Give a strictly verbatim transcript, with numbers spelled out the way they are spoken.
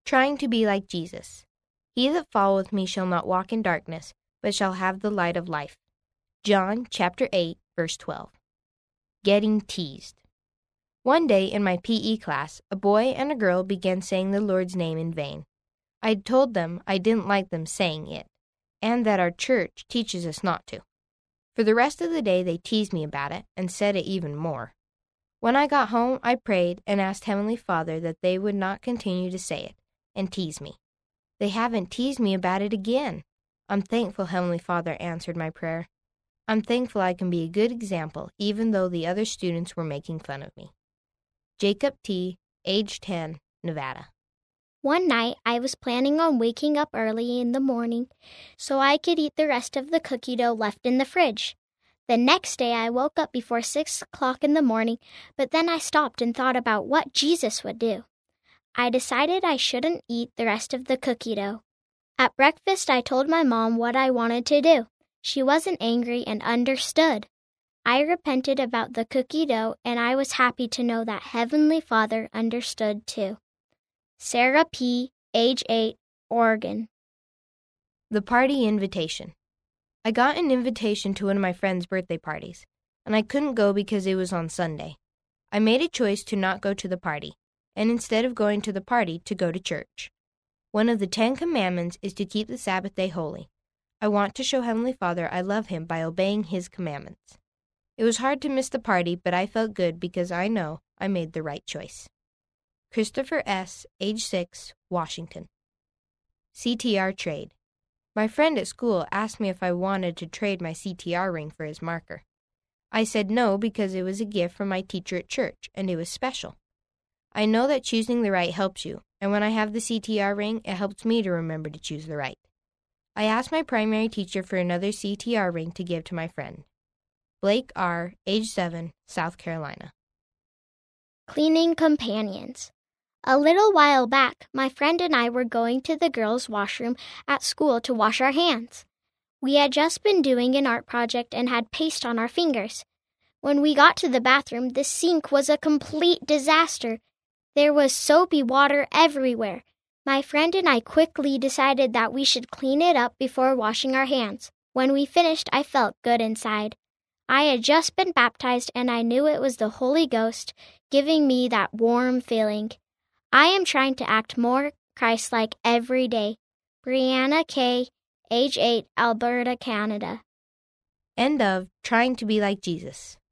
Trying to be like Jesus. He that followeth me shall not walk in darkness, but shall have the light of life. John chapter eight, verse twelve. Getting teased. One day in my P E class, a boy and a girl began saying the Lord's name in vain. I told them I didn't like them saying it, and that our church teaches us not to. For the rest of the day they teased me about it and said it even more. When I got home, I prayed and asked Heavenly Father that they would not continue to say it and tease me. They haven't teased me about it again. I'm thankful Heavenly Father answered my prayer. I'm thankful I can be a good example, even though the other students were making fun of me. Jacob T., age ten, Nevada. One night, I was planning on waking up early in the morning so I could eat the rest of the cookie dough left in the fridge. The next day, I woke up before six o'clock in the morning, but then I stopped and thought about what Jesus would do. I decided I shouldn't eat the rest of the cookie dough. At breakfast, I told my mom what I wanted to do. She wasn't angry and understood. I repented about the cookie dough, and I was happy to know that Heavenly Father understood too. Sarah P., age eight, Oregon. The party invitation. I got an invitation to one of my friend's birthday parties, and I couldn't go because it was on Sunday. I made a choice to not go to the party, and instead of going to the party, to go to church. One of the Ten Commandments is to keep the Sabbath day holy. I want to show Heavenly Father I love Him by obeying His commandments. It was hard to miss the party, but I felt good because I know I made the right choice. Christopher S., age six, Washington. C T R trade. My friend at school asked me if I wanted to trade my C T R ring for his marker. I said no because it was a gift from my teacher at church, and it was special. I know that choosing the right helps you, and when I have the C T R ring, it helps me to remember to choose the right. I asked my primary teacher for another C T R ring to give to my friend. Blake R., age seven, South Carolina. Cleaning companions. A little while back, my friend and I were going to the girls' washroom at school to wash our hands. We had just been doing an art project and had paste on our fingers. When we got to the bathroom, the sink was a complete disaster. There was soapy water everywhere. My friend and I quickly decided that we should clean it up before washing our hands. When we finished, I felt good inside. I had just been baptized, and I knew it was the Holy Ghost giving me that warm feeling. I am trying to act more Christ-like every day. Brianna K., age eight, Alberta, Canada. End of Trying to be like Jesus.